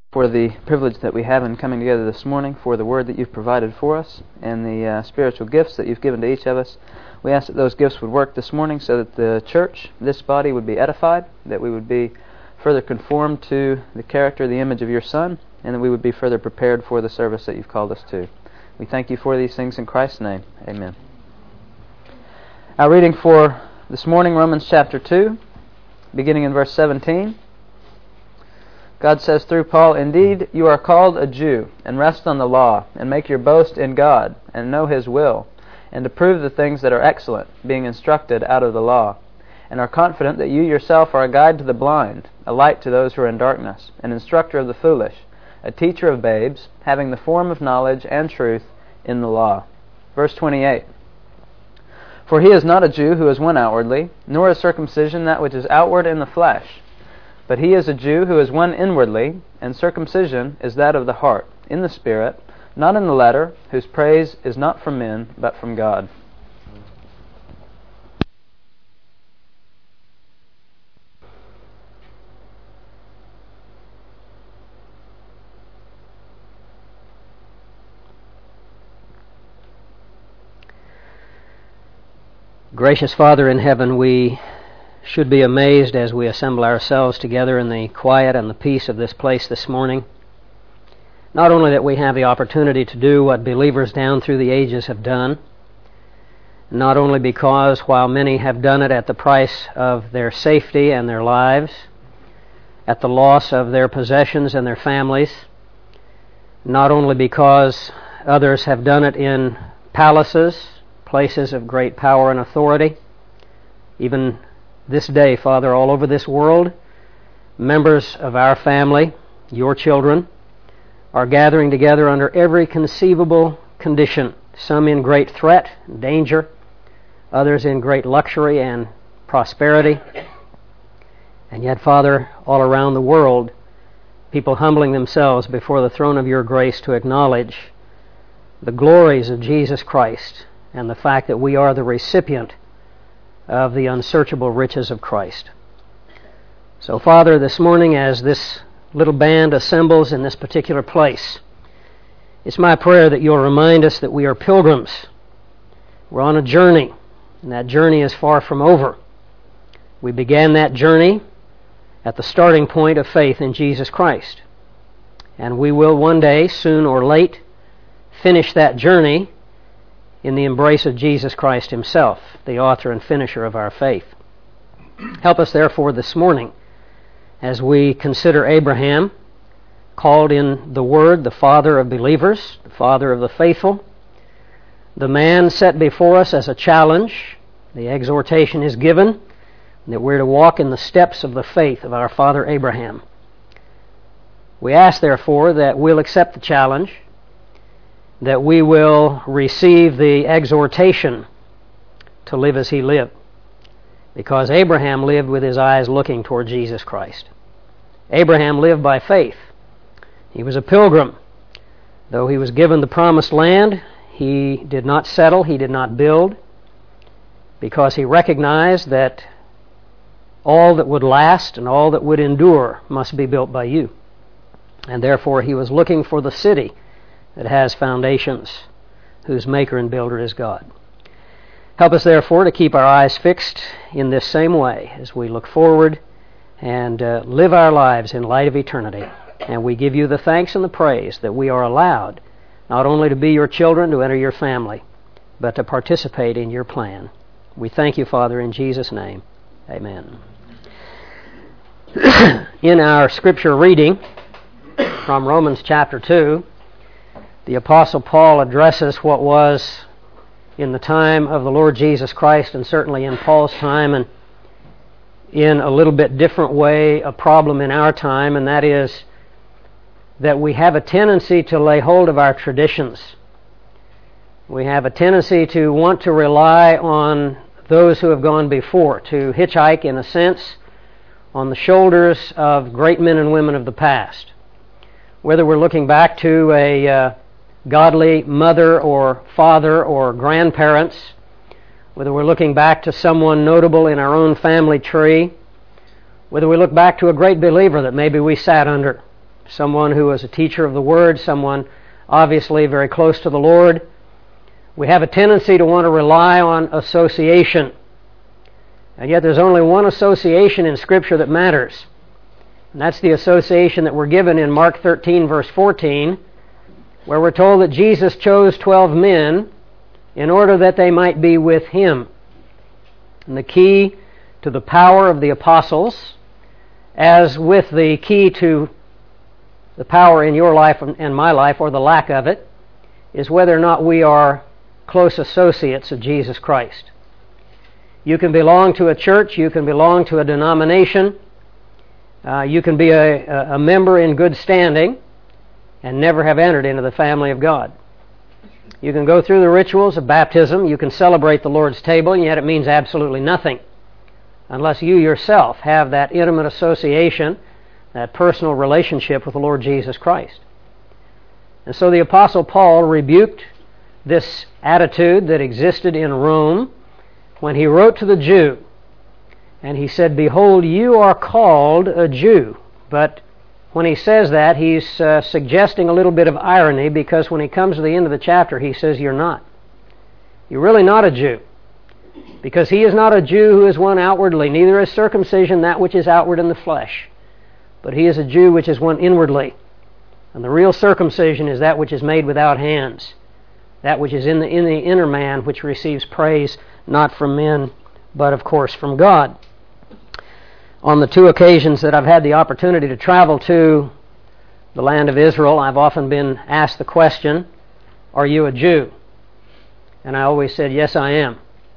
For the privilege that we have in coming together this morning, for the word that you've provided for us, and the spiritual gifts that you've given to each of us. We ask that those gifts would work this morning so that the church, this body, would be edified, that we would be further conformed to the character, the image of your Son, and that we would be further prepared for the service that you've called us to. We thank you for these things in Christ's name. Amen. Our reading for this morning, Romans chapter 2, beginning in verse 17. God says through Paul, "Indeed, you are called a Jew, and rest on the law, and make your boast in God, and know His will, and to prove the things that are excellent, being instructed out of the law, and are confident that you yourself are a guide to the blind, a light to those who are in darkness, an instructor of the foolish, a teacher of babes, having the form of knowledge and truth in the law." Verse 28. "For he is not a Jew who is one outwardly, nor is circumcision that which is outward in the flesh. But he is a Jew who is one inwardly, and circumcision is that of the heart, in the Spirit, not in the letter, whose praise is not from men, but from God." Gracious Father in heaven, we should be amazed as we assemble ourselves together in the quiet and the peace of this place this morning. Not only that we have the opportunity to do what believers down through the ages have done, not only because while many have done it at the price of their safety and their lives, at the loss of their possessions and their families, not only because others have done it in palaces, places of great power and authority, even this day, Father, all over this world, members of our family, your children, are gathering together under every conceivable condition, some in great threat and danger, others in great luxury and prosperity. And yet, Father, all around the world, people humbling themselves before the throne of your grace to acknowledge the glories of Jesus Christ and the fact that we are the recipient of the unsearchable riches of Christ. So, Father, this morning as this little band assembles in this particular place, it's my prayer that you'll remind us that we are pilgrims. We're on a journey, and that journey is far from over. We began that journey at the starting point of faith in Jesus Christ. And we will one day, soon or late, finish that journey in the embrace of Jesus Christ Himself, the author and finisher of our faith. Help us, therefore, this morning as we consider Abraham, called in the Word the father of believers, the father of the faithful, the man set before us as a challenge. The exhortation is given that we're to walk in the steps of the faith of our father Abraham. We ask, therefore, that we'll accept the challenge, that we will receive the exhortation to live as he lived, because Abraham lived with his eyes looking toward Jesus Christ. Abraham lived by faith. He was a pilgrim. Though he was given the promised land, he did not settle, he did not build, because he recognized that all that would last and all that would endure must be built by you. And therefore he was looking for the city that has foundations, whose maker and builder is God. Help us, therefore, to keep our eyes fixed in this same way as we look forward and live our lives in light of eternity. And we give you the thanks and the praise that we are allowed not only to be your children, to enter your family, but to participate in your plan. We thank you, Father, in Jesus' name. Amen. In our scripture reading from Romans chapter 2, the Apostle Paul addresses what was in the time of the Lord Jesus Christ, and certainly in Paul's time, and in a little bit different way, a problem in our time, and that is that we have a tendency to lay hold of our traditions. We have a tendency to want to rely on those who have gone before, to hitchhike, in a sense, on the shoulders of great men and women of the past. Whether we're looking back to a godly mother or father or grandparents, whether we're looking back to someone notable in our own family tree, whether we look back to a great believer that maybe we sat under, someone who was a teacher of the Word, someone obviously very close to the Lord. We have a tendency to want to rely on association. And yet there's only one association in Scripture that matters. And that's the association that we're given in Mark 13, verse 14, where we're told that Jesus chose 12 men in order that they might be with Him. And the key to the power of the apostles, as with the key to the power in your life and my life, or the lack of it, is whether or not we are close associates of Jesus Christ. You can belong to a church, you can belong to a denomination, you can be a member in good standing and never have entered into the family of God. You can go through the rituals of baptism, you can celebrate the Lord's table, and yet it means absolutely nothing unless you yourself have that intimate association, that personal relationship with the Lord Jesus Christ. And so the Apostle Paul rebuked this attitude that existed in Rome when he wrote to the Jew. And he said, "Behold, you are called a Jew." But when he says that, he's suggesting a little bit of irony, because when he comes to the end of the chapter, he says, "You're not. You're really not a Jew. Because he is not a Jew who is one outwardly, neither is circumcision that which is outward in the flesh. But he is a Jew which is one inwardly. And the real circumcision is that which is made without hands, that which is in the inner man, which receives praise not from men, but of course from God." On the two occasions that I've had the opportunity to travel to the land of Israel, I've often been asked the question, "Are you a Jew?" And I always said, "Yes, I am."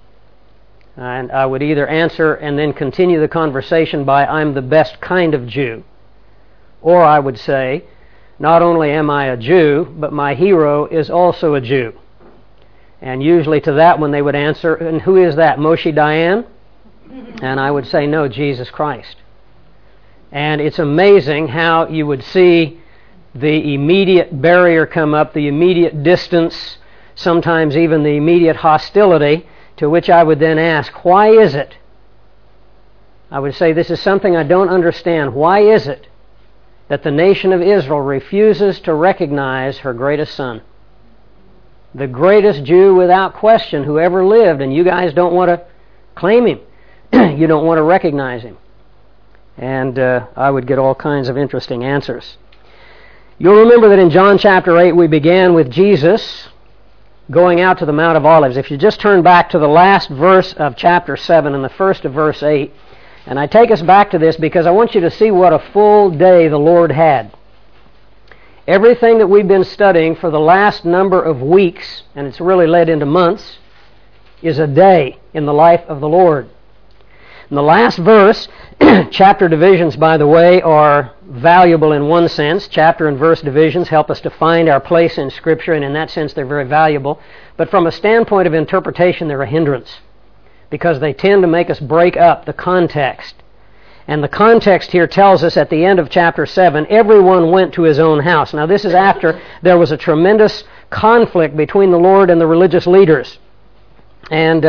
And I would either answer and then continue the conversation by, "I'm the best kind of Jew." Or I would say, "Not only am I a Jew, but my hero is also a Jew." And usually to that one they would answer, "And who is that, Moshe Dayan?" And I would say, "No, Jesus Christ." And it's amazing how you would see the immediate barrier come up, the immediate distance, sometimes even the immediate hostility, to which I would then ask, "Why is it?" I would say, "This is something I don't understand. Why is it that the nation of Israel refuses to recognize her greatest son? The greatest Jew without question who ever lived, and you guys don't want to claim him. You don't want to recognize him." And I would get all kinds of interesting answers. You'll remember that in John chapter 8 we began with Jesus going out to the Mount of Olives. If you just turn back to the last verse of chapter 7 and the first of verse 8, and I take us back to this because I want you to see what a full day the Lord had. Everything that we've been studying for the last number of weeks, and it's really led into months, is a day in the life of the Lord. In the last verse, chapter divisions, by the way, are valuable in one sense. Chapter and verse divisions help us to find our place in Scripture, and in that sense they're very valuable. But from a standpoint of interpretation, they're a hindrance, because they tend to make us break up the context. And the context here tells us at the end of chapter 7, everyone went to his own house. Now this is after there was a tremendous conflict between the Lord and the religious leaders. And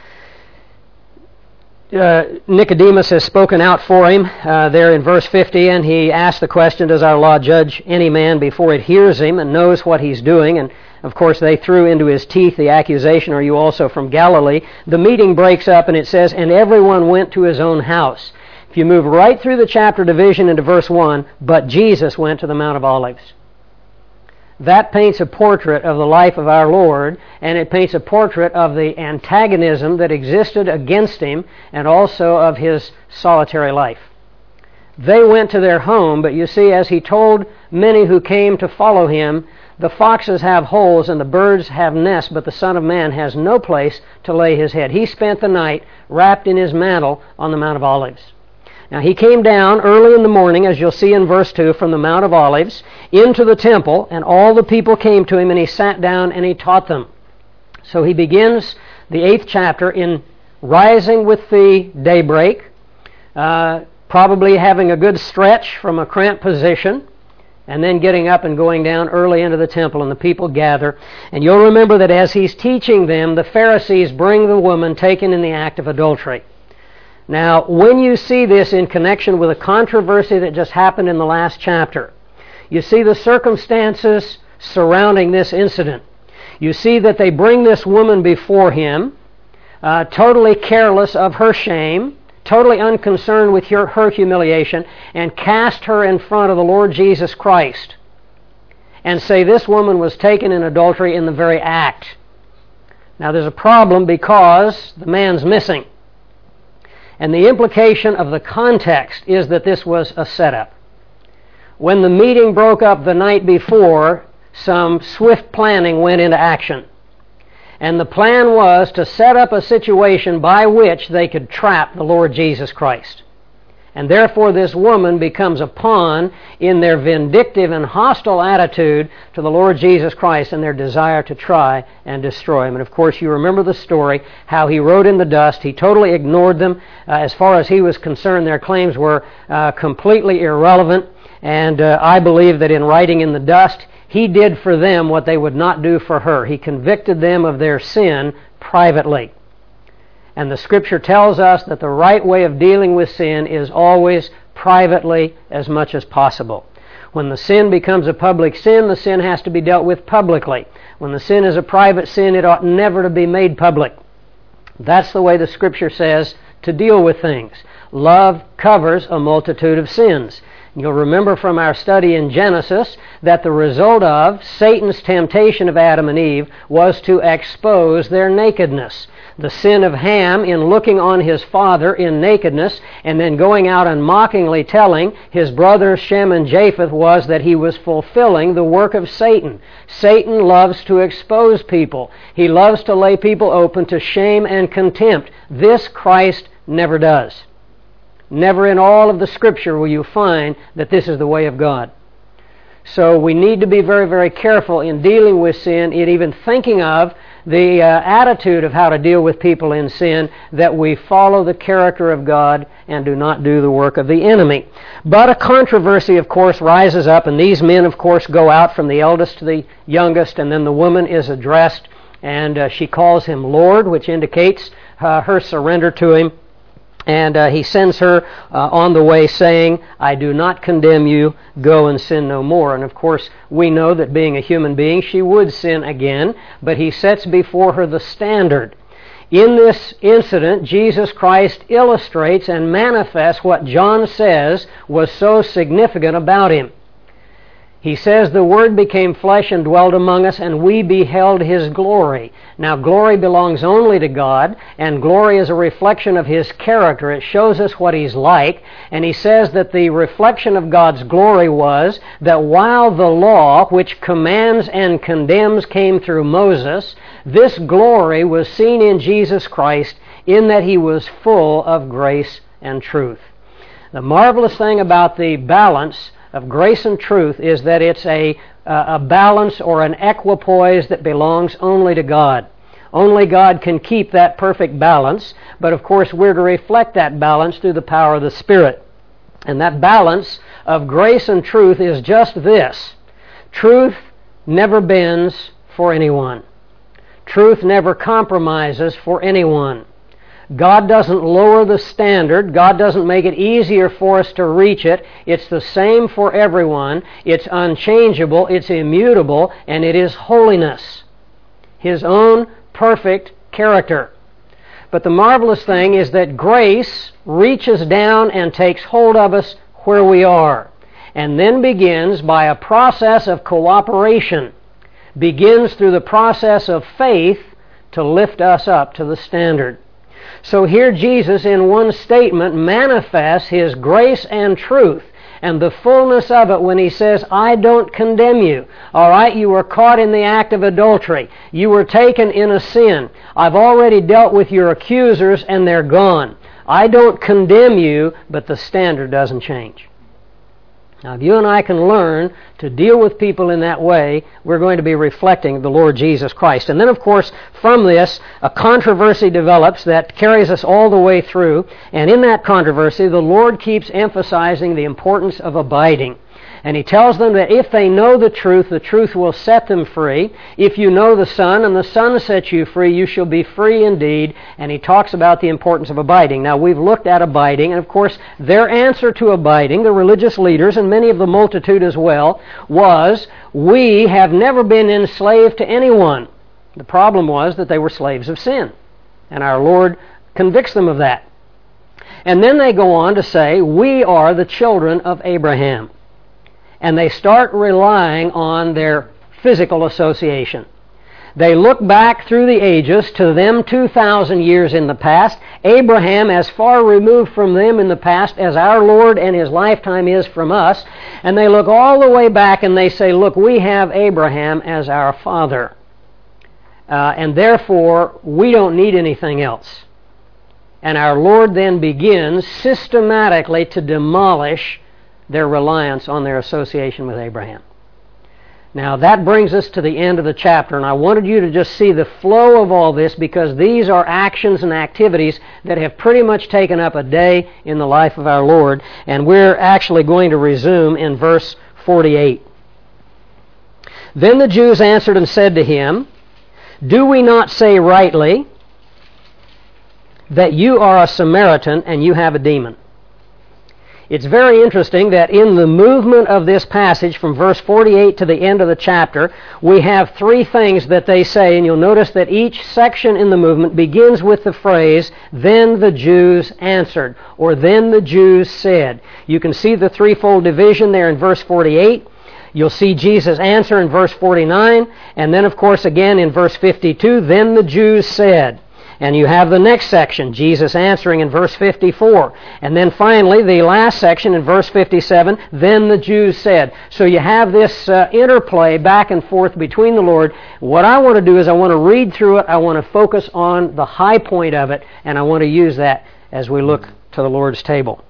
Nicodemus has spoken out for him there in verse 50, and he asked the question, "Does our law judge any man before it hears him and knows what he's doing?" And of course they threw into his teeth the accusation, "Are you also from Galilee?" The meeting breaks up and it says, "And everyone went to his own house." If you move right through the chapter division into verse 1, "But Jesus went to the Mount of Olives." That paints a portrait of the life of our Lord, and it paints a portrait of the antagonism that existed against him and also of his solitary life. They went to their home, but you see, as he told many who came to follow him, "The foxes have holes and the birds have nests, but the Son of Man has no place to lay his head." He spent the night wrapped in his mantle on the Mount of Olives. Now he came down early in the morning, as you'll see in verse 2, from the Mount of Olives into the temple, and all the people came to him, and he sat down and he taught them. So he begins the 8th chapter in rising with the daybreak, probably having a good stretch from a cramped position, and then getting up and going down early into the temple, and the people gather. And you'll remember that as he's teaching them, the Pharisees bring the woman taken in the act of adultery. Now, when you see this in connection with a controversy that just happened in the last chapter, you see the circumstances surrounding this incident. You see that they bring this woman before him, totally careless of her shame, totally unconcerned with her humiliation, and cast her in front of the Lord Jesus Christ and say this woman was taken in adultery in the very act. Now there's a problem because the man's missing. And the implication of the context is that this was a setup. When the meeting broke up the night before, some swift planning went into action. And the plan was to set up a situation by which they could trap the Lord Jesus Christ. And therefore this woman becomes a pawn in their vindictive and hostile attitude to the Lord Jesus Christ and their desire to try and destroy him. And of course you remember the story, how he wrote in the dust. He totally ignored them. As far as he was concerned, their claims were completely irrelevant. And I believe that in writing in the dust, he did for them what they would not do for her. He convicted them of their sin privately. And the Scripture tells us that the right way of dealing with sin is always privately as much as possible. When the sin becomes a public sin, the sin has to be dealt with publicly. When the sin is a private sin, it ought never to be made public. That's the way the Scripture says to deal with things. Love covers a multitude of sins. You'll remember from our study in Genesis that the result of Satan's temptation of Adam and Eve was to expose their nakedness. The sin of Ham in looking on his father in nakedness and then going out and mockingly telling his brothers Shem and Japheth was that he was fulfilling the work of Satan. Satan loves to expose people. He loves to lay people open to shame and contempt. This Christ never does. Never in all of the Scripture will you find that this is the way of God. So we need to be very, very careful in dealing with sin, in even thinking of the attitude of how to deal with people in sin, that we follow the character of God and do not do the work of the enemy. But a controversy, of course, rises up, and these men, of course, go out from the eldest to the youngest, and then the woman is addressed, and she calls him Lord, which indicates her surrender to him. And he sends her on the way saying, I do not condemn you, go and sin no more. And of course, we know that being a human being, she would sin again, but he sets before her the standard. In this incident, Jesus Christ illustrates and manifests what John says was so significant about him. He says, the Word became flesh and dwelt among us, and we beheld His glory. Now, glory belongs only to God, and glory is a reflection of His character. It shows us what He's like, and He says that the reflection of God's glory was that while the law, which commands and condemns, came through Moses, this glory was seen in Jesus Christ in that He was full of grace and truth. The marvelous thing about the balance of grace and truth is that it's a balance or an equipoise that belongs only to God. Only God can keep that perfect balance, but of course we're to reflect that balance through the power of the Spirit. And that balance of grace and truth is just this. Truth never bends for anyone. Truth never compromises for anyone. God doesn't lower the standard. God doesn't make it easier for us to reach it. It's the same for everyone. It's unchangeable, it's immutable, and it is holiness. His own perfect character. But the marvelous thing is that grace reaches down and takes hold of us where we are, and then begins by a process of cooperation, begins through the process of faith to lift us up to the standard. So here Jesus, in one statement, manifests His grace and truth and the fullness of it when He says, I don't condemn you. All right, you were caught in the act of adultery. You were taken in a sin. I've already dealt with your accusers and they're gone. I don't condemn you, but the standard doesn't change. Now, if you and I can learn to deal with people in that way, we're going to be reflecting the Lord Jesus Christ. And then, of course, from this, a controversy develops that carries us all the way through. And in that controversy, the Lord keeps emphasizing the importance of abiding. And he tells them that if they know the truth will set them free. If you know the Son, and the Son sets you free, you shall be free indeed. And he talks about the importance of abiding. Now, we've looked at abiding, and of course, their answer to abiding, the religious leaders, and many of the multitude as well, was, we have never been enslaved to anyone. The problem was that they were slaves of sin. And our Lord convicts them of that. And then they go on to say, we are the children of Abraham. And they start relying on their physical association. They look back through the ages to them 2,000 years in the past. Abraham as far removed from them in the past as our Lord and His lifetime is from us. And they look all the way back and they say, look, we have Abraham as our father. And therefore, we don't need anything else. And our Lord then begins systematically to demolish their reliance on their association with Abraham. Now that brings us to the end of the chapter, and I wanted you to just see the flow of all this because these are actions and activities that have pretty much taken up a day in the life of our Lord, and we're actually going to resume in verse 48. Then the Jews answered and said to him, do we not say rightly that you are a Samaritan and you have a demon? It's very interesting that in the movement of this passage from verse 48 to the end of the chapter, we have three things that they say, and you'll notice that each section in the movement begins with the phrase, then the Jews answered, or then the Jews said. You can see the threefold division there in verse 48. You'll see Jesus answer in verse 49, and then of course again in verse 52, then the Jews said. And you have the next section, Jesus answering in verse 54. And then finally, the last section in verse 57, then the Jews said. So you have this interplay back and forth between the Lord. What I want to do is I want to read through it, I want to focus on the high point of it, and I want to use that as we look to the Lord's table.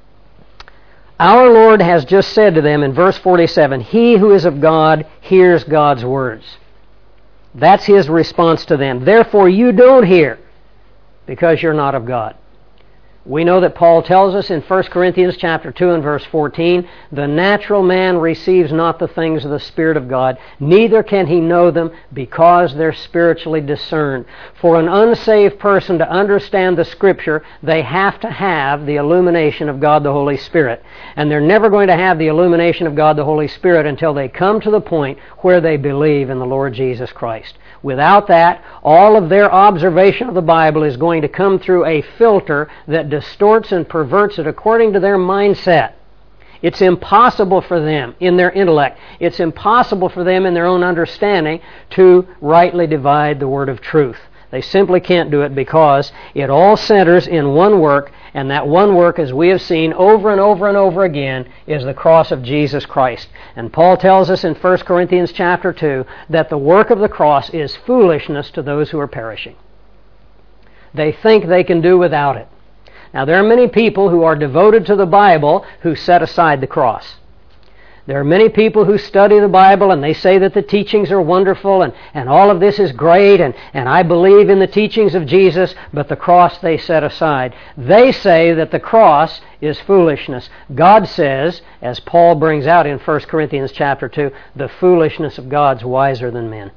Our Lord has just said to them in verse 47, he who is of God hears God's words. That's His response to them. Therefore you don't hear, because you're not of God. We know that Paul tells us in 1 Corinthians chapter 2 and verse 14, the natural man receives not the things of the Spirit of God, neither can he know them because they're spiritually discerned. For an unsaved person to understand the Scripture, they have to have the illumination of God the Holy Spirit. And they're never going to have the illumination of God the Holy Spirit until they come to the point where they believe in the Lord Jesus Christ. Without that, all of their observation of the Bible is going to come through a filter that distorts and perverts it according to their mindset. It's impossible for them in their intellect. It's impossible for them in their own understanding to rightly divide the word of truth. They simply can't do it because it all centers in one work, and that one work, as we have seen over and over and over again, is the cross of Jesus Christ. And Paul tells us in 1 Corinthians chapter 2 that the work of the cross is foolishness to those who are perishing. They think they can do without it. Now, there are many people who are devoted to the Bible who set aside the cross. There are many people who study the Bible and they say that the teachings are wonderful and all of this is great and I believe in the teachings of Jesus, but the cross they set aside. They say that the cross is foolishness. God says, as Paul brings out in 1 Corinthians chapter 2, the foolishness of God's wiser than men.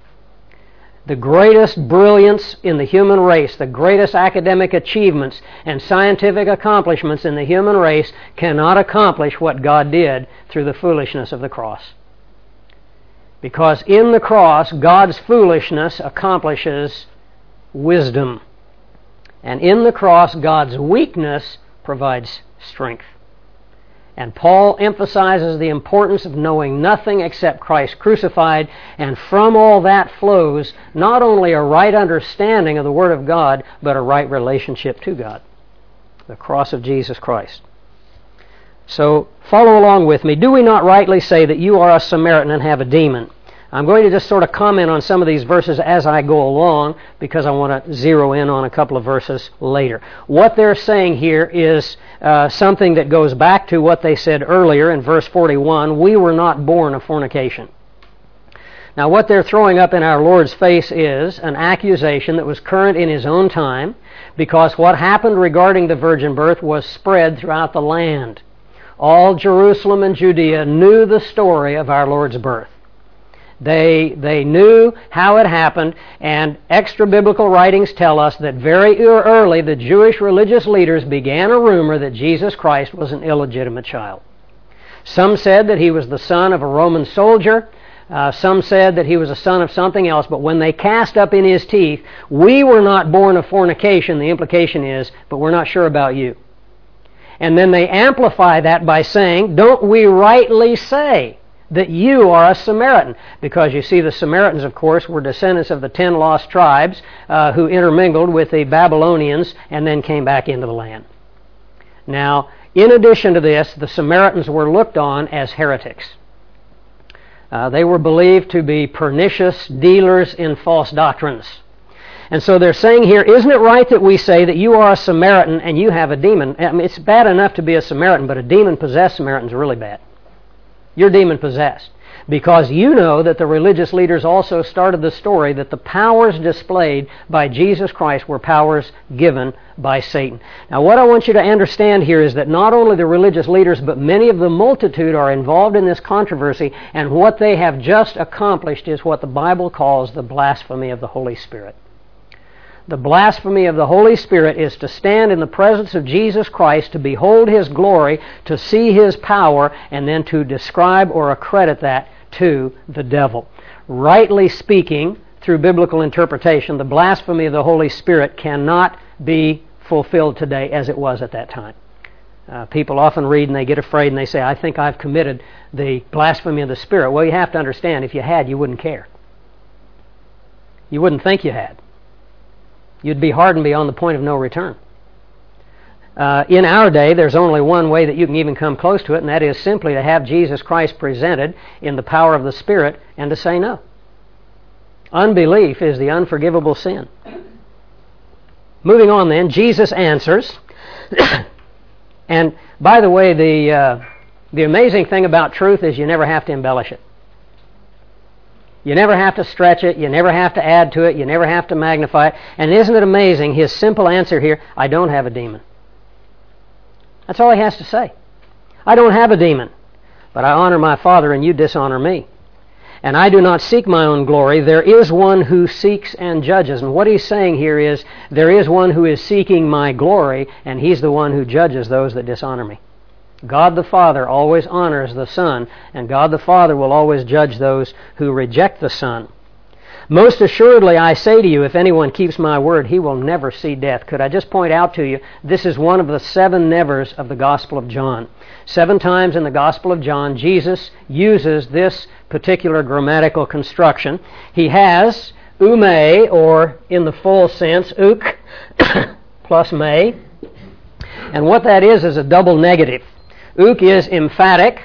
The greatest brilliance in the human race, the greatest academic achievements and scientific accomplishments in the human race cannot accomplish what God did through the foolishness of the cross. Because in the cross, God's foolishness accomplishes wisdom. And in the cross, God's weakness provides strength. And Paul emphasizes the importance of knowing nothing except Christ crucified, and from all that flows not only a right understanding of the Word of God, but a right relationship to God. The cross of Jesus Christ. So, follow along with me. Do we not rightly say that you are a Samaritan and have a demon? I'm going to just sort of comment on some of these verses as I go along because I want to zero in on a couple of verses later. What they're saying here is something that goes back to what they said earlier in verse 41, we were not born of fornication. Now what they're throwing up in our Lord's face is an accusation that was current in His own time because what happened regarding the virgin birth was spread throughout the land. all Jerusalem and Judea knew the story of our Lord's birth. They knew how it happened, and extra-biblical writings tell us that very early the Jewish religious leaders began a rumor that Jesus Christ was an illegitimate child. Some said that he was the son of a Roman soldier. Some said that he was a son of something else, but when they cast up in his teeth, "We were not born of fornication," the implication is, "but we're not sure about you." And then they amplify that by saying, "Don't we rightly say that you are a Samaritan?" Because you see, the Samaritans, of course, were descendants of the 10 lost tribes who intermingled with the Babylonians and then came back into the land. Now, in addition to this, the Samaritans were looked on as heretics. They were believed to be pernicious dealers in false doctrines. And so they're saying here, isn't it right that we say that you are a Samaritan and you have a demon? I mean, it's bad enough to be a Samaritan, but a demon-possessed Samaritan is really bad. You're demon-possessed. Because you know that the religious leaders also started the story that the powers displayed by Jesus Christ were powers given by Satan. Now, what I want you to understand here is that not only the religious leaders, but many of the multitude are involved in this controversy, and what they have just accomplished is what the Bible calls the blasphemy of the Holy Spirit. The blasphemy of the Holy Spirit is to stand in the presence of Jesus Christ, to behold His glory, to see His power, and then to describe or accredit that to the devil. Rightly speaking, through biblical interpretation, the blasphemy of the Holy Spirit cannot be fulfilled today as it was at that time. People often read and they get afraid and they say, "I think I've committed the blasphemy of the Spirit." Well, you have to understand, if you had, you wouldn't care. You wouldn't think you had. You'd be hardened beyond the point of no return. In our day, there's only one way that you can even come close to it, and that is simply to have Jesus Christ presented in the power of the Spirit and to say no. Unbelief is the unforgivable sin. Moving on then, Jesus answers. And by the way, the amazing thing about truth is you never have to embellish it. You never have to stretch it. You never have to add to it. You never have to magnify it. And isn't it amazing, his simple answer here, "I don't have a demon." That's all he has to say. "I don't have a demon, but I honor my Father and you dishonor me. And I do not seek my own glory. There is one who seeks and judges." And what he's saying here is, there is one who is seeking my glory, and he's the one who judges those that dishonor me. God the Father always honors the Son, and God the Father will always judge those who reject the Son. "Most assuredly I say to you, if anyone keeps my word, he will never see death." Could I just point out to you, this is one of the 7 nevers of the Gospel of John. 7 times in the Gospel of John, Jesus uses this particular grammatical construction. He has ume, or in the full sense, uk, plus me. And what that is a double negative. Uk is emphatic,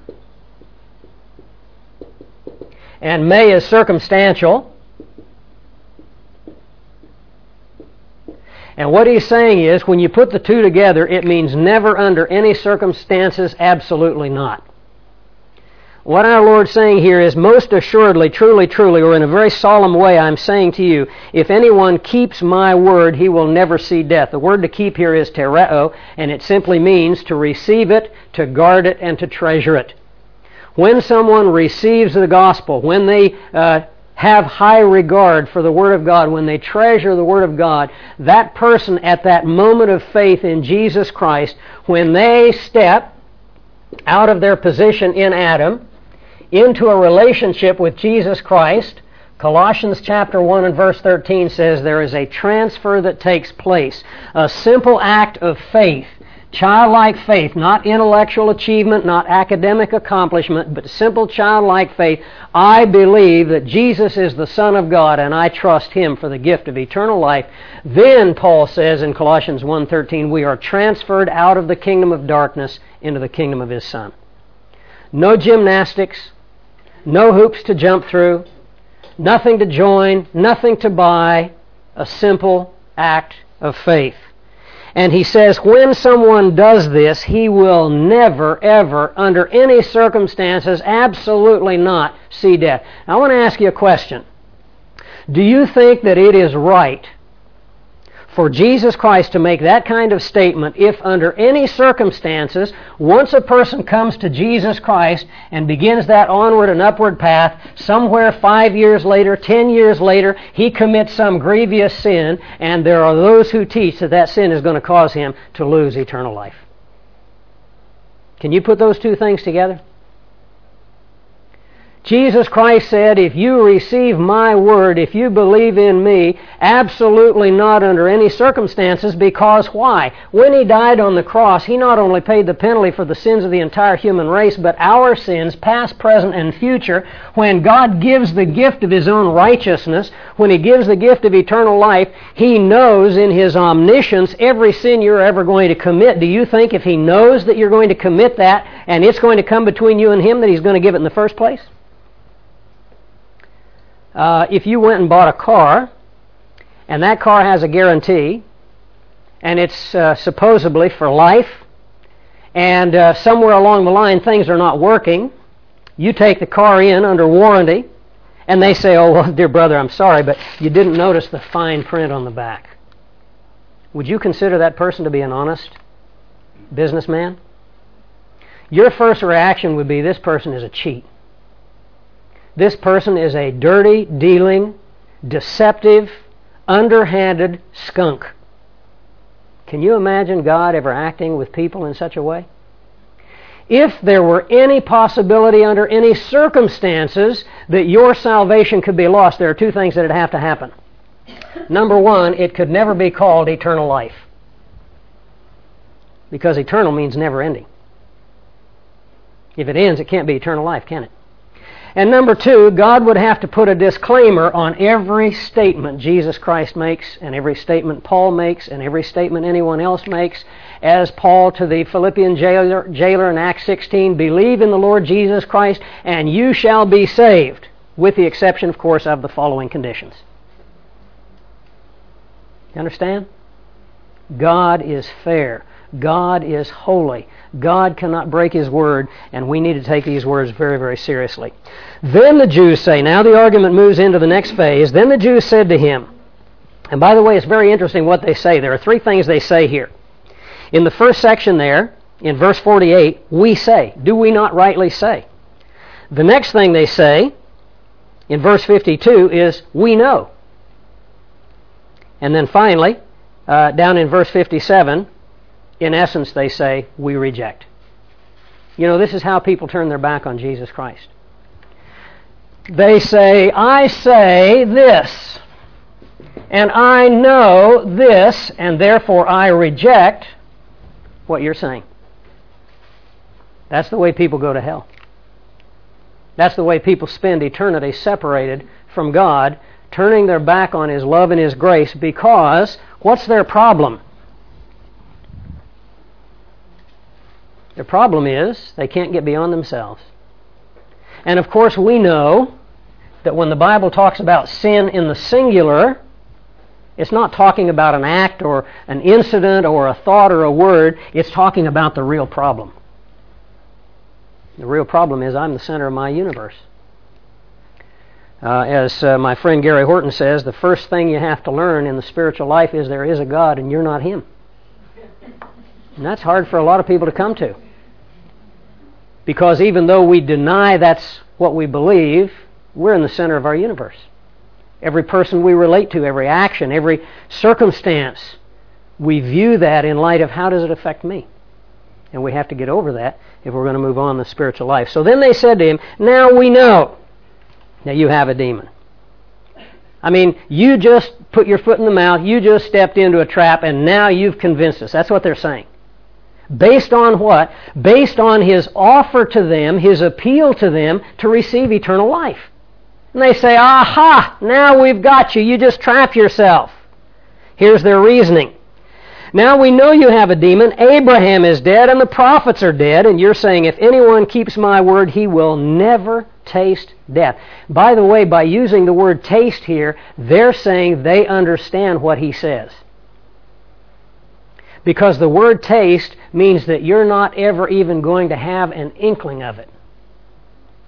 and me is circumstantial. And what he's saying is, when you put the two together, it means never under any circumstances, absolutely not. What our Lord's saying here is, most assuredly, truly, truly, or in a very solemn way, I'm saying to you, if anyone keeps my word, he will never see death. The word to keep here is tereo, and it simply means to receive it, to guard it, and to treasure it. When someone receives the gospel, when they have high regard for the Word of God, when they treasure the Word of God, that person at that moment of faith in Jesus Christ, when they step out of their position in Adam into a relationship with Jesus Christ, Colossians chapter 1 and verse 13 says there is a transfer that takes place, a simple act of faith, childlike faith, not intellectual achievement, not academic accomplishment, but simple childlike faith. I believe that Jesus is the Son of God, and I trust Him for the gift of eternal life. Then, Paul says in Colossians 1:13, we are transferred out of the kingdom of darkness into the kingdom of His Son. No gymnastics, no hoops to jump through, nothing to join, nothing to buy, a simple act of faith. And he says, when someone does this, he will never, ever, under any circumstances, absolutely not see death. Now, I want to ask you a question. Do you think that it is right For Jesus Christ to make that kind of statement, if under any circumstances, once a person comes to Jesus Christ and begins that onward and upward path, somewhere 5 years later, 10 years later, he commits some grievous sin, and there are those who teach that that sin is going to cause him to lose eternal life. Can you put those two things together? Jesus Christ said, if you receive my word, if you believe in me, absolutely not under any circumstances, because why? When he died on the cross, he not only paid the penalty for the sins of the entire human race, but our sins, past, present, and future. When God gives the gift of his own righteousness, when he gives the gift of eternal life, he knows in his omniscience every sin you're ever going to commit. Do you think if he knows that you're going to commit that, and it's going to come between you and him, that he's going to give it in the first place? If you went and bought a car, and that car has a guarantee, and it's supposedly for life, and somewhere along the line things are not working, you take the car in under warranty, and they say, oh, well, dear brother, I'm sorry, but you didn't notice the fine print on the back. Would you consider that person to be an honest businessman? Your first reaction would be, this person is a cheat. This person is a dirty, dealing, deceptive, underhanded skunk. Can you imagine God ever acting with people in such a way? If there were any possibility under any circumstances that your salvation could be lost, there are two things that would have to happen. Number one, it could never be called eternal life. Because eternal means never ending. If it ends, it can't be eternal life, can it? And number two, God would have to put a disclaimer on every statement Jesus Christ makes, and every statement Paul makes, and every statement anyone else makes, as Paul to the Philippian jailer in Acts 16, believe in the Lord Jesus Christ, and you shall be saved, with the exception, of course, of the following conditions. You understand? God is fair. God is holy. God cannot break his word, and we need to take these words very, very seriously. Then the Jews say, now the argument moves into the next phase, then the Jews said to him, and by the way, it's very interesting what they say. There are three things they say here. In the first section there, in verse 48, we say. Do we not rightly say? The next thing they say, in verse 52, is we know. And then finally, down in verse 57, in essence, they say, we reject. You know, this is how people turn their back on Jesus Christ. They say, I say this, and I know this, and therefore I reject what you're saying. That's the way people go to hell. That's the way people spend eternity separated from God, turning their back on his love and his grace, because what's their problem? Their problem is they can't get beyond themselves. And of course we know that when the Bible talks about sin in the singular, it's not talking about an act or an incident or a thought or a word. It's talking about the real problem. The real problem is I'm the center of my universe. As my friend Gary Horton says, the first thing you have to learn in the spiritual life is there is a God and you're not him. And that's hard for a lot of people to come to. Because even though we deny that's what we believe, we're in the center of our universe. Every person we relate to, every action, every circumstance, we view that in light of how does it affect me? And we have to get over that if we're going to move on in the spiritual life. So then they said to him, now we know that you have a demon. I mean, you just put your foot in the mouth, you just stepped into a trap, and now you've convinced us. That's what they're saying. Based on what? Based on his offer to them, his appeal to them to receive eternal life. And they say, aha, now we've got you. You just trapped yourself. Here's their reasoning. Now we know you have a demon. Abraham is dead and the prophets are dead. And you're saying, if anyone keeps my word, he will never taste death. By the way, by using the word taste here, they're saying they understand what he says. Because the word taste means that you're not ever even going to have an inkling of it.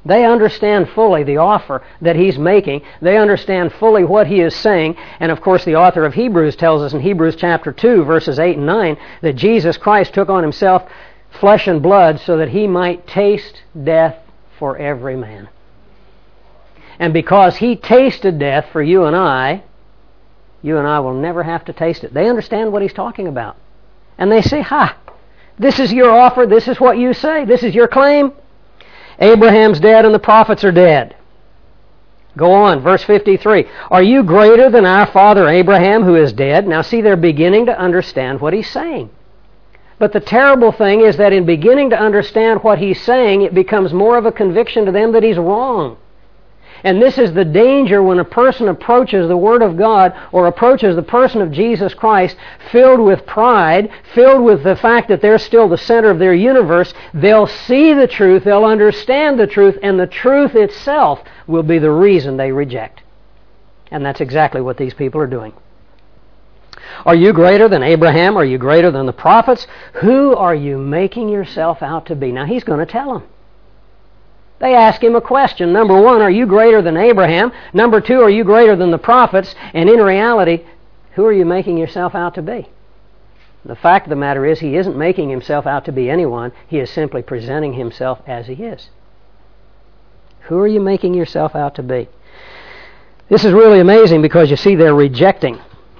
They understand fully the offer that He's making. They understand fully what He is saying. And of course, the author of Hebrews tells us in Hebrews chapter 2, verses 8 and 9, that Jesus Christ took on Himself flesh and blood so that He might taste death for every man. And because He tasted death for you and I will never have to taste it. They understand what He's talking about. And they say, this is your offer, this is what you say, this is your claim. Abraham's dead and the prophets are dead. Go on, verse 53. Are you greater than our father Abraham who is dead? Now see, they're beginning to understand what he's saying. But the terrible thing is that in beginning to understand what he's saying, it becomes more of a conviction to them that he's wrong. And this is the danger when a person approaches the Word of God or approaches the person of Jesus Christ filled with pride, filled with the fact that they're still the center of their universe. They'll see the truth, they'll understand the truth, and the truth itself will be the reason they reject. And that's exactly what these people are doing. Are you greater than Abraham? Are you greater than the prophets? Who are you making yourself out to be? Now he's going to tell them. They ask him a question. Number one, are you greater than Abraham? Number two, are you greater than the prophets? And in reality, who are you making yourself out to be? The fact of the matter is, he isn't making himself out to be anyone. He is simply presenting himself as he is. Who are you making yourself out to be? This is really amazing because you see they're rejecting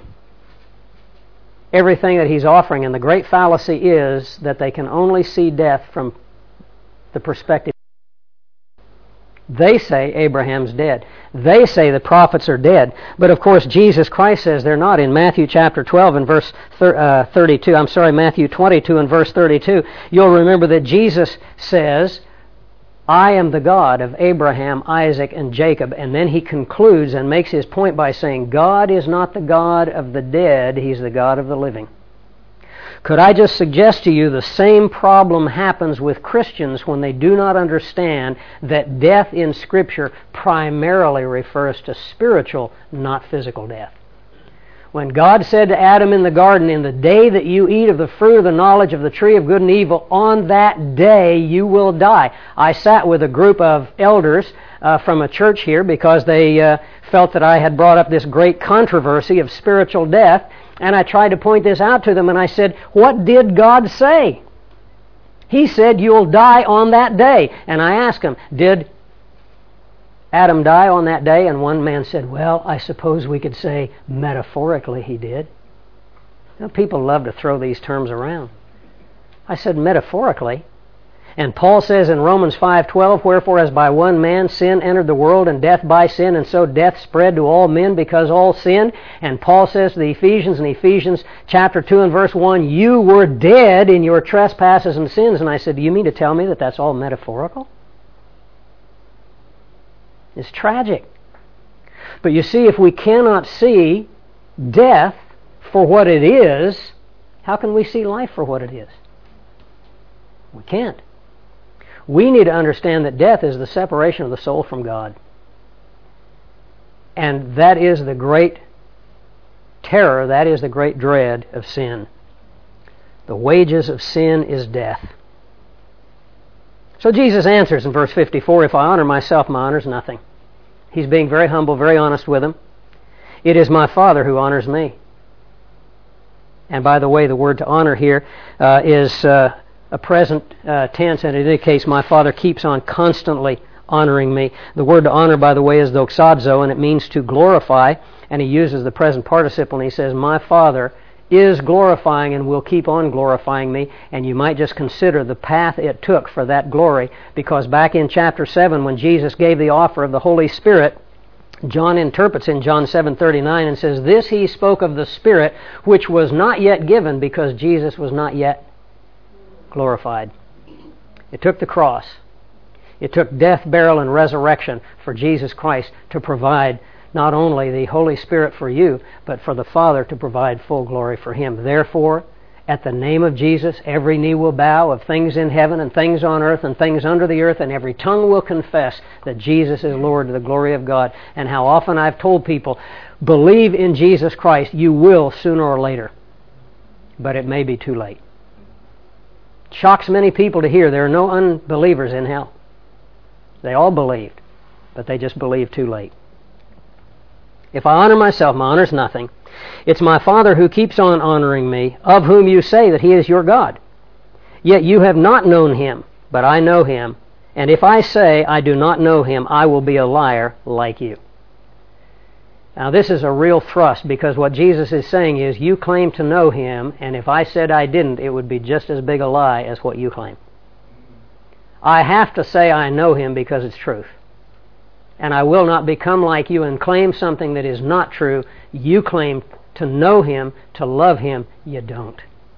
everything that he's offering. And the great fallacy is that they can only see death from the perspective. They say Abraham's dead. They say the prophets are dead. But of course Jesus Christ says they're not. In Matthew chapter 12 and verse 32, Matthew 22 and verse 32, you'll remember that Jesus says, I am the God of Abraham, Isaac, and Jacob. And then he concludes and makes his point by saying, God is not the God of the dead, He's the God of the living. Could I just suggest to you the same problem happens with Christians when they do not understand that death in Scripture primarily refers to spiritual, not physical death. When God said to Adam in the garden, in the day that you eat of the fruit of the knowledge of the tree of good and evil, on that day you will die. I sat with a group of elders from a church here because they felt that I had brought up this great controversy of spiritual death. And I tried to point this out to them, and I said, what did God say? He said, you'll die on that day. And I asked him, did Adam die on that day? And one man said, well, I suppose we could say metaphorically he did. You know, people love to throw these terms around. I said, metaphorically. And Paul says in Romans 5:12, wherefore as by one man sin entered the world, and death by sin, and so death spread to all men because all sinned. And Paul says to the Ephesians in Ephesians chapter 2 and verse 1, you were dead in your trespasses and sins. And I said, do you mean to tell me that that's all metaphorical? It's tragic. But you see, if we cannot see death for what it is, how can we see life for what it is? We can't. We need to understand that death is the separation of the soul from God. And that is the great terror, that is the great dread of sin. The wages of sin is death. So Jesus answers in verse 54, if I honor myself, my honor is nothing. He's being very humble, very honest with them. It is my Father who honors me. And by the way, the word to honor here is a present tense, and it indicates my Father keeps on constantly honoring me. The word to honor, by the way, is doxazo, and it means to glorify, and he uses the present participle, and he says, my Father is glorifying and will keep on glorifying me. And you might just consider the path it took for that glory, because back in chapter 7, when Jesus gave the offer of the Holy Spirit, John interprets in John 7:39 and says, this he spoke of the Spirit, which was not yet given because Jesus was not yet glorified. It took the cross. It took death, burial, and resurrection for Jesus Christ to provide not only the Holy Spirit for you, but for the Father to provide full glory for Him. Therefore, at the name of Jesus, every knee will bow of things in heaven and things on earth and things under the earth, and every tongue will confess that Jesus is Lord to the glory of God. And how often I've told people, believe in Jesus Christ, you will sooner or later. But it may be too late. Shocks many people to hear there are no unbelievers in hell. They all believed, but they just believed too late. If I honor myself, my honor is nothing. It's my Father who keeps on honoring me, of whom you say that He is your God. Yet you have not known Him, but I know Him. And if I say I do not know Him, I will be a liar like you. Now this is a real thrust, because what Jesus is saying is, you claim to know Him, and if I said I didn't, it would be just as big a lie as what you claim. I have to say I know Him because it's truth. And I will not become like you and claim something that is not true. You claim to know Him, to love Him. You don't.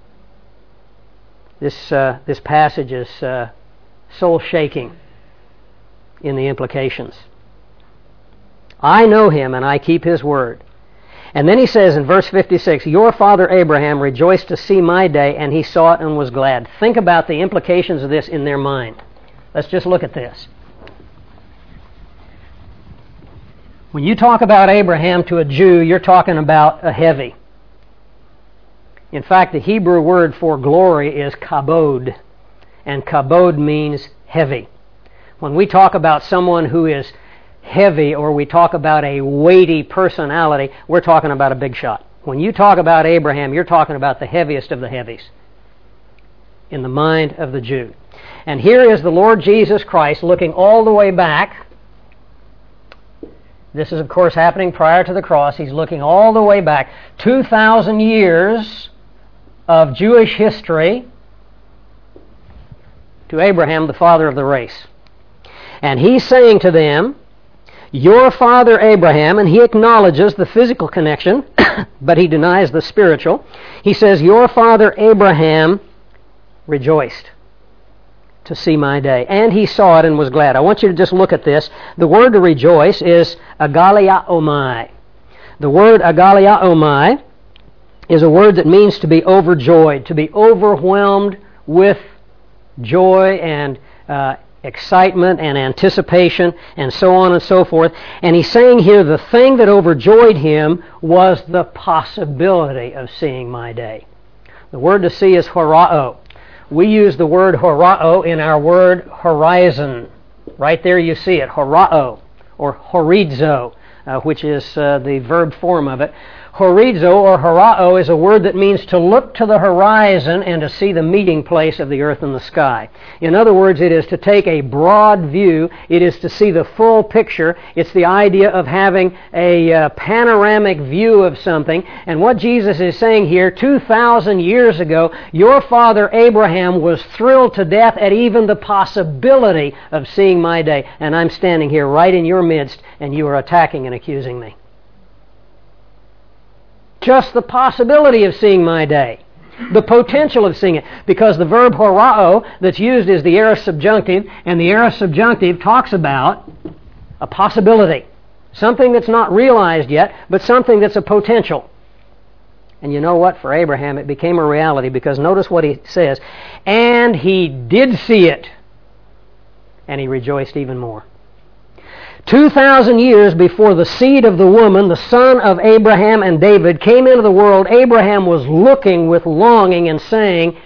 This passage is soul-shaking in the implications. I know Him and I keep His word. And then he says in verse 56, your father Abraham rejoiced to see my day, and he saw it and was glad. Think about the implications of this in their mind. Let's just look at this. When you talk about Abraham to a Jew, you're talking about a heavy. In fact, the Hebrew word for glory is kabod, and kabod means heavy. When we talk about someone who is heavy, or we talk about a weighty personality, we're talking about a big shot. When you talk about Abraham, you're talking about the heaviest of the heavies in the mind of the Jew. And here is the Lord Jesus Christ looking all the way back. This is, of course, happening prior to the cross. He's looking all the way back, 2,000 years of Jewish history, to Abraham, the father of the race. And he's saying to them, your father Abraham, and he acknowledges the physical connection, but he denies the spiritual. He says, your father Abraham rejoiced to see my day, and he saw it and was glad. I want you to just look at this. The word to rejoice is agaliaomai. The word agaliaomai is a word that means to be overjoyed, to be overwhelmed with joy and excitement and anticipation and so on and so forth. And he's saying here the thing that overjoyed him was the possibility of seeing my day. The word to see is horao. We use the word horao in our word horizon. Right there you see it, horao, or horizo, which is the verb form of it. Horizo or horao is a word that means to look to the horizon and to see the meeting place of the earth and the sky. In other words, it is to take a broad view. It is to see the full picture. It's the idea of having a panoramic view of something. And what Jesus is saying here, 2,000 years ago, your father Abraham was thrilled to death at even the possibility of seeing my day. And I'm standing here right in your midst, and you are attacking and accusing me. Just the possibility of seeing my day. The potential of seeing it. Because the verb horao that's used is the aorist subjunctive, and the aorist subjunctive talks about a possibility. Something that's not realized yet, but something that's a potential. And you know what? For Abraham, it became a reality, because notice what he says. And he did see it, and he rejoiced even more. 2,000 years before the seed of the woman, the son of Abraham and David, came into the world, Abraham was looking with longing and saying,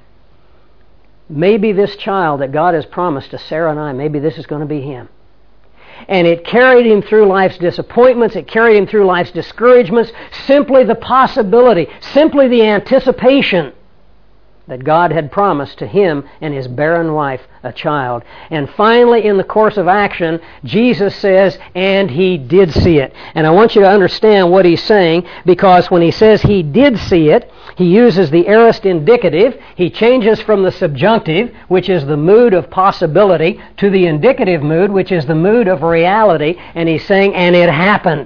maybe this child that God has promised to Sarah and I, maybe this is going to be him. And it carried him through life's disappointments, it carried him through life's discouragements, simply the possibility, simply the anticipation that God had promised to him and his barren wife a child. And finally, in the course of action, Jesus says, and he did see it. And I want you to understand what he's saying, because when he says he did see it, he uses the aorist indicative. He changes from the subjunctive, which is the mood of possibility, to the indicative mood, which is the mood of reality. And he's saying, and it happened.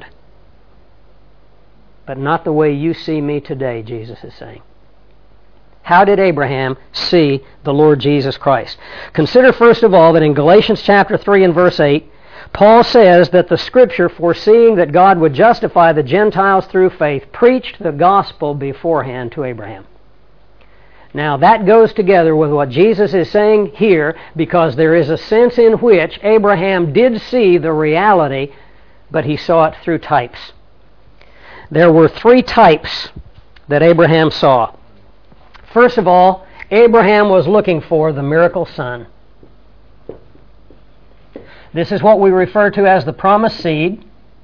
But not the way you see me today, Jesus is saying. How did Abraham see the Lord Jesus Christ? Consider first of all that in Galatians chapter 3 and verse 8, Paul says that the Scripture, foreseeing that God would justify the Gentiles through faith, preached the gospel beforehand to Abraham. Now that goes together with what Jesus is saying here, because there is a sense in which Abraham did see the reality, but he saw it through types. There were three types that Abraham saw. First of all, Abraham was looking for the miracle son. This is what we refer to as the promised seed.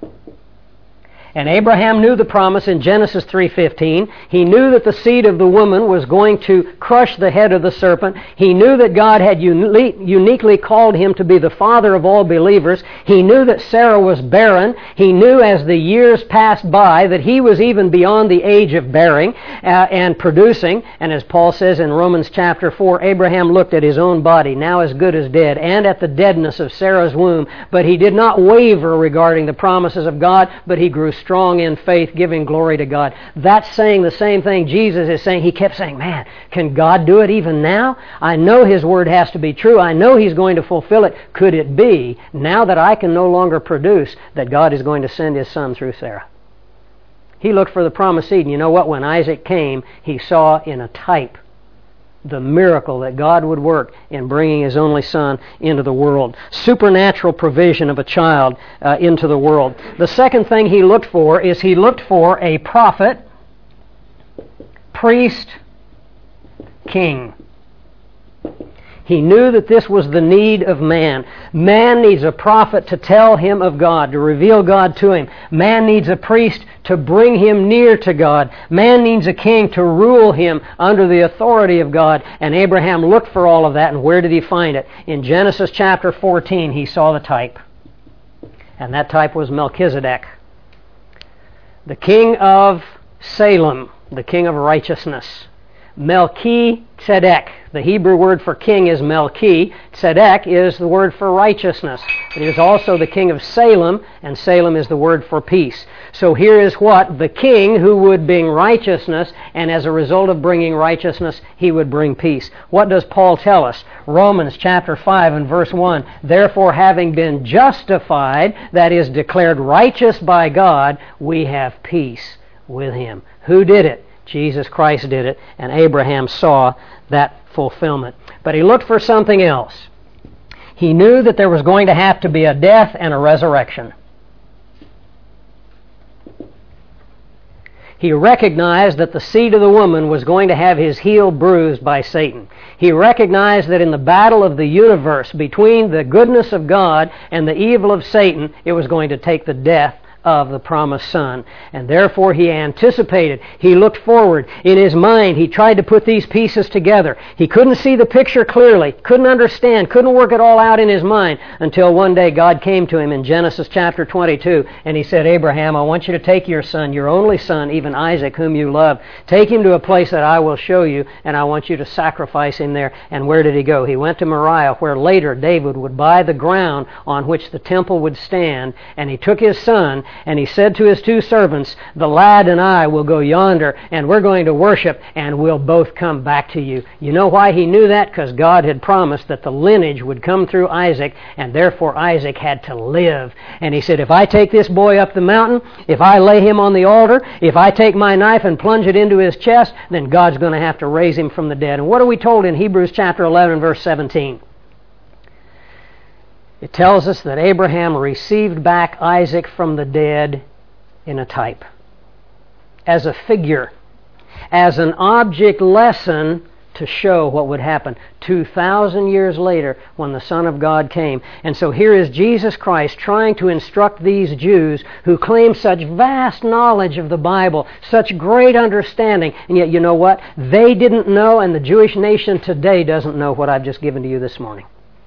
And Abraham knew the promise in Genesis 3:15. He knew that the seed of the woman was going to crush the head of the serpent. He knew that God had uniquely called him to be the father of all believers. He knew that Sarah was barren. He knew as the years passed by that he was even beyond the age of bearing and producing. And as Paul says in Romans chapter 4, Abraham looked at his own body, now as good as dead, and at the deadness of Sarah's womb. But he did not waver regarding the promises of God, but he grew strong in faith, giving glory to God. That's saying the same thing Jesus is saying. He kept saying, man, can God do it even now? I know His Word has to be true. I know He's going to fulfill it. Could it be, now that I can no longer produce, that God is going to send His Son through Sarah? He looked for the promised seed, and you know what? When Isaac came, he saw in a type the miracle that God would work in bringing His only Son into the world. Supernatural provision of a child into the world. The second thing he looked for is he looked for a prophet, priest, king. He knew that this was the need of man. Man needs a prophet to tell him of God, to reveal God to him. Man needs a priest to bring him near to God. Man needs a king to rule him under the authority of God. And Abraham looked for all of that, and where did he find it? In Genesis chapter 14, he saw the type. And that type was Melchizedek, the king of Salem, the king of righteousness. Melchizedek. The Hebrew word for king is Melchi. Tzedek is the word for righteousness. It is also the king of Salem, and Salem is the word for peace. So here is what? The king who would bring righteousness, and as a result of bringing righteousness, he would bring peace. What does Paul tell us? Romans chapter 5 and verse 1. Therefore, having been justified, that is, declared righteous by God, we have peace with Him. Who did it? Jesus Christ did it, and Abraham saw that fulfillment. But he looked for something else. He knew that there was going to have to be a death and a resurrection. He recognized that the seed of the woman was going to have his heel bruised by Satan. He recognized that in the battle of the universe between the goodness of God and the evil of Satan, it was going to take the death of the promised Son. And therefore he anticipated. He looked forward. In his mind, he tried to put these pieces together. He couldn't see the picture clearly, couldn't understand, couldn't work it all out in his mind until one day God came to him in Genesis chapter 22 and He said, Abraham, I want you to take your son, your only son, even Isaac, whom you love. Take him to a place that I will show you, and I want you to sacrifice him there. And where did he go? He went to Moriah, where later David would buy the ground on which the temple would stand, and he took his son, and he said to his two servants, the lad and I will go yonder, and we're going to worship, and we'll both come back to you. You know why he knew that? Because God had promised that the lineage would come through Isaac, and therefore Isaac had to live. And he said, if I take this boy up the mountain, if I lay him on the altar, if I take my knife and plunge it into his chest, then God's going to have to raise him from the dead. And what are we told in Hebrews chapter 11, verse 17? It tells us that Abraham received back Isaac from the dead in a type, as a figure, as an object lesson to show what would happen 2,000 years later when the Son of God came. And so here is Jesus Christ trying to instruct these Jews who claim such vast knowledge of the Bible, such great understanding, and yet you know what? They didn't know, and the Jewish nation today doesn't know what I've just given to you this morning.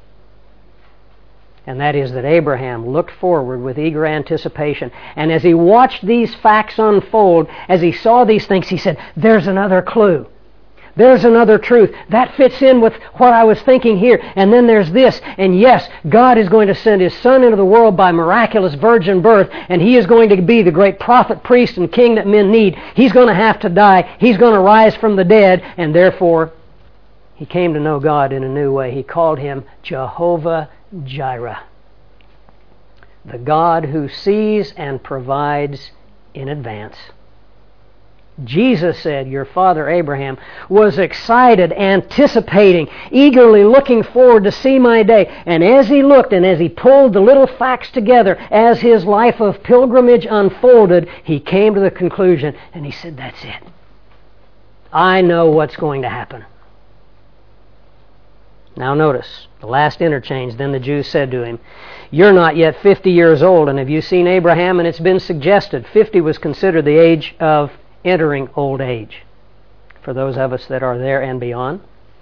And that is that Abraham looked forward with eager anticipation. And as he watched these facts unfold, as he saw these things, he said, there's another clue. There's another truth. That fits in with what I was thinking here. And then there's this. And yes, God is going to send His Son into the world by miraculous virgin birth. And He is going to be the great prophet, priest, and king that men need. He's going to have to die. He's going to rise from the dead. And therefore, he came to know God in a new way. He called Him Jehovah Jireh, the God who sees and provides in advance. Jesus said, your father Abraham was excited, anticipating, eagerly looking forward to see my day. And as he looked and as he pulled the little facts together, as his life of pilgrimage unfolded, he came to the conclusion and he said, that's it. I know what's going to happen. Now notice, the last interchange, then the Jews said to him, "You're not yet 50 years old, and have you seen Abraham?" And it's been suggested 50 was considered the age of entering old age for those of us that are there and beyond.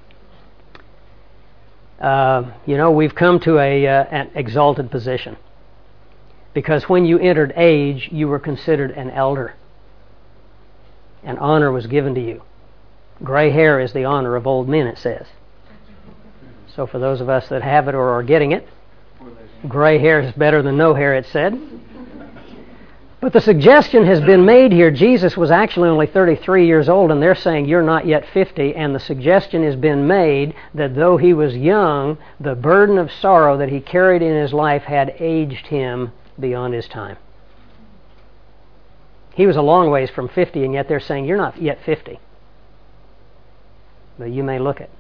We've come to an exalted position, because when you entered age, you were considered an elder, and honor was given to you. Gray hair is the honor of old men, it says. So for those of us that have it or are getting it, gray hair is better than no hair, it said. But the suggestion has been made here, Jesus was actually only 33 years old, and they're saying you're not yet 50, and the suggestion has been made that though he was young, the burden of sorrow that he carried in his life had aged him beyond his time. He was a long ways from 50, and yet they're saying you're not yet 50. But you may look it.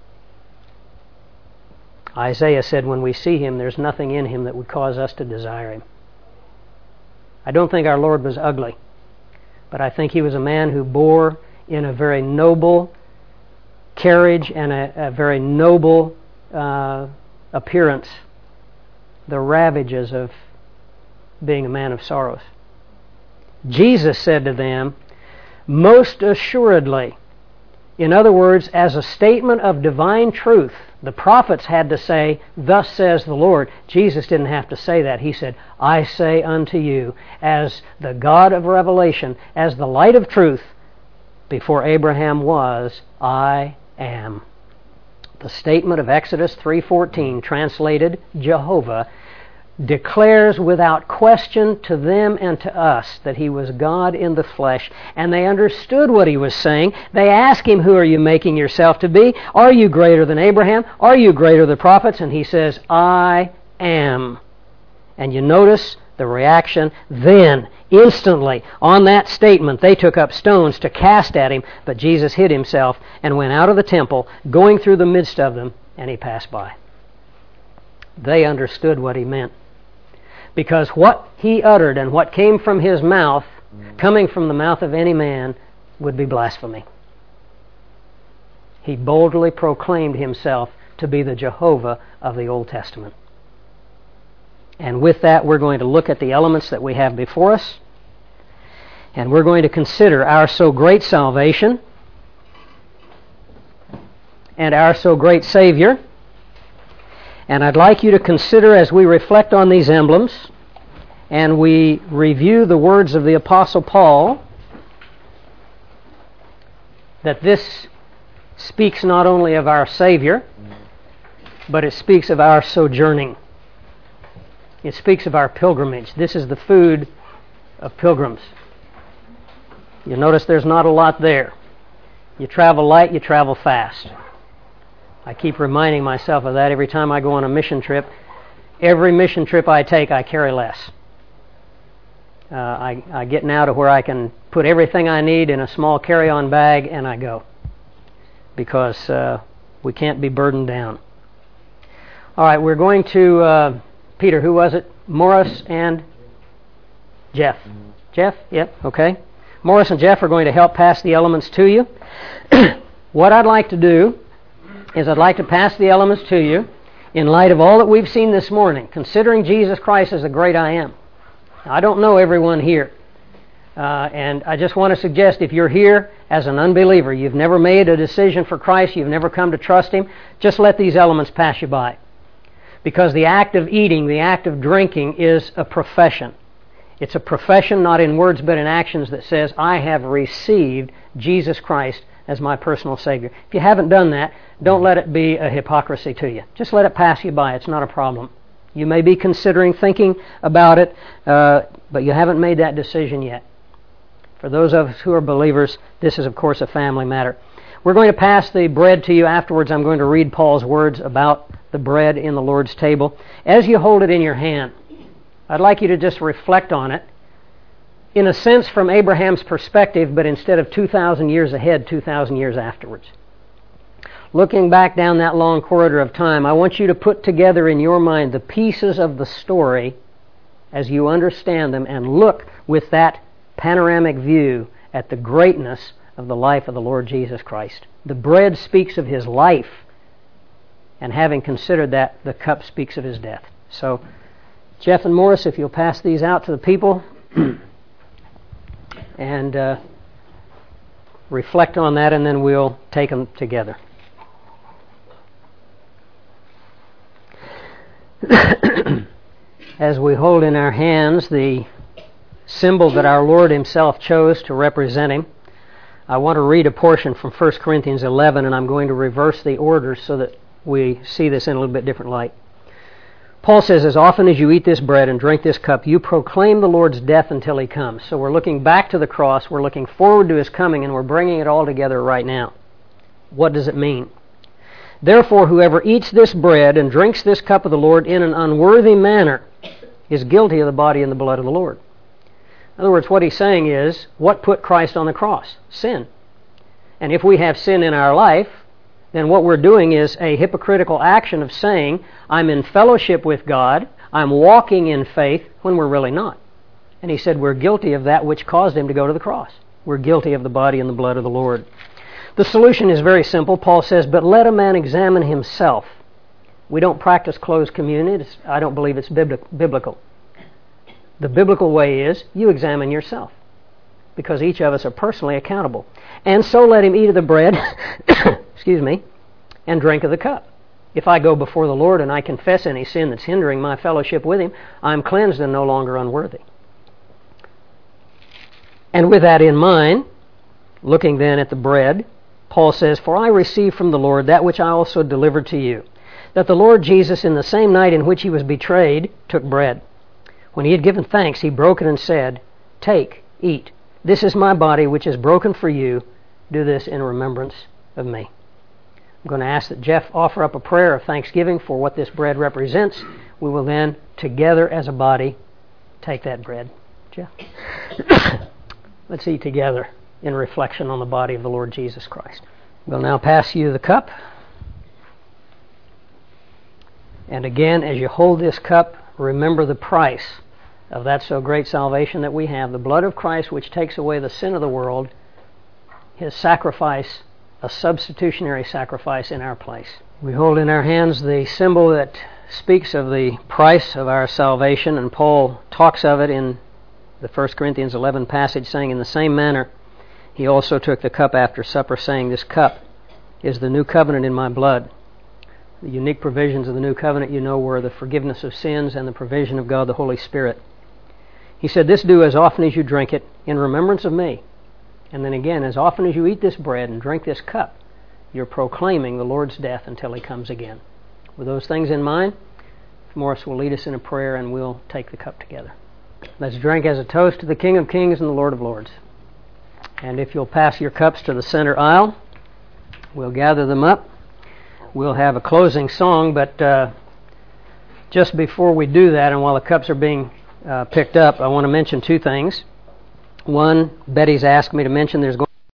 Isaiah said when we see him, there's nothing in him that would cause us to desire him. I don't think our Lord was ugly, but I think he was a man who bore in a very noble carriage and a very noble appearance the ravages of being a man of sorrows. Jesus said to them, "Most assuredly," in other words, as a statement of divine truth, the prophets had to say, "Thus says the Lord." Jesus didn't have to say that. He said, "I say unto you, as the God of revelation, as the light of truth, before Abraham was, I am." The statement of Exodus 3:14, translated Jehovah, declares without question to them and to us that he was God in the flesh, and they understood what he was saying. They asked him, "Who are you making yourself to be? Are you greater than Abraham? Are you greater than the prophets?" And he says, "I am." And you notice the reaction then, instantly, on that statement. They took up stones to cast at him, but Jesus hid himself and went out of the temple, going through the midst of them, and he passed by. They understood what he meant, because what he uttered and what came from his mouth, coming from the mouth of any man, would be blasphemy. He boldly proclaimed himself to be the Jehovah of the Old Testament. And with that, we're going to look at the elements that we have before us, and we're going to consider our so great salvation and our so great Savior. And I'd like you to consider, as we reflect on these emblems and we review the words of the Apostle Paul, that this speaks not only of our Savior, but it speaks of our sojourning. It speaks of our pilgrimage. This is the food of pilgrims. You notice there's not a lot there. You travel light, you travel fast. I keep reminding myself of that every time I go on a mission trip. Every mission trip I take, I carry less. I get now to where I can put everything I need in a small carry-on bag and I go, because we can't be burdened down. All right, we're going to, Peter, who was it? Morris and Jeff. Jeff? Yep, okay. Morris and Jeff are going to help pass the elements to you. What I'd like to do is I'd like to pass the elements to you in light of all that we've seen this morning, considering Jesus Christ as the great I am. Now, I don't know everyone here, and I just want to suggest if you're here as an unbeliever, you've never made a decision for Christ, you've never come to trust Him, just let these elements pass you by. Because the act of eating, the act of drinking is a profession. It's a profession not in words but in actions that says, I have received Jesus Christ as my personal Savior. If you haven't done that, don't let it be a hypocrisy to you. Just let it pass you by. It's not a problem. You may be considering thinking about it, but you haven't made that decision yet. For those of us who are believers, this is, of course, a family matter. We're going to pass the bread to you. Afterwards, I'm going to read Paul's words about the bread in the Lord's table. As you hold it in your hand, I'd like you to just reflect on it, in a sense from Abraham's perspective, but instead of 2,000 years ahead, 2,000 years afterwards. Looking back down that long corridor of time, I want you to put together in your mind the pieces of the story as you understand them, and look with that panoramic view at the greatness of the life of the Lord Jesus Christ. The bread speaks of His life. And having considered that, the cup speaks of his death. So, Jeff and Morris, if you'll pass these out to the people and reflect on that, and then we'll take them together. As we hold in our hands the symbol that our Lord himself chose to represent him, I want to read a portion from 1 Corinthians 11, and I'm going to reverse the order so that we see this in a little bit different light. Paul says, as often as you eat this bread and drink this cup, you proclaim the Lord's death until he comes. So we're looking back to the cross, we're looking forward to his coming, and we're bringing it all together right now. What does it mean? Therefore, whoever eats this bread and drinks this cup of the Lord in an unworthy manner is guilty of the body and the blood of the Lord. In other words, what he's saying is, what put Christ on the cross? Sin. And if we have sin in our life, then what we're doing is a hypocritical action of saying, I'm in fellowship with God, I'm walking in faith, when we're really not. And he said we're guilty of that which caused him to go to the cross. We're guilty of the body and the blood of the Lord. The solution is very simple. Paul says, but let a man examine himself. We don't practice closed communion. I don't believe it's biblical. The biblical way is you examine yourself, because each of us are personally accountable. And so let him eat of the bread, excuse me, and drink of the cup. If I go before the Lord and I confess any sin that's hindering my fellowship with him, I'm cleansed and no longer unworthy. And with that in mind, looking then at the bread, Paul says, for I received from the Lord that which I also delivered to you, that the Lord Jesus, in the same night in which he was betrayed, took bread. When he had given thanks, he broke it and said, take, eat. This is my body, which is broken for you. Do this in remembrance of me. I'm going to ask that Jeff offer up a prayer of thanksgiving for what this bread represents. We will then, together as a body, take that bread. Jeff? Let's eat together in reflection on the body of the Lord Jesus Christ. We'll now pass you the cup. And again, as you hold this cup, remember the price of that so great salvation that we have, the blood of Christ which takes away the sin of the world, his sacrifice, a substitutionary sacrifice in our place. We hold in our hands the symbol that speaks of the price of our salvation, and Paul talks of it in the 1 Corinthians 11 passage, saying, in the same manner he also took the cup after supper, saying, this cup is the new covenant in my blood. The unique provisions of the new covenant, you know, were the forgiveness of sins and the provision of God the Holy Spirit. He said, this do as often as you drink it in remembrance of me. And then again, as often as you eat this bread and drink this cup, you're proclaiming the Lord's death until he comes again. With those things in mind, Morris will lead us in a prayer and we'll take the cup together. Let's drink as a toast to the King of Kings and the Lord of Lords. And if you'll pass your cups to the center aisle, we'll gather them up. We'll have a closing song, but just before we do that, and while the cups are being picked up, I want to mention two things. One, Betty's asked me to mention there's going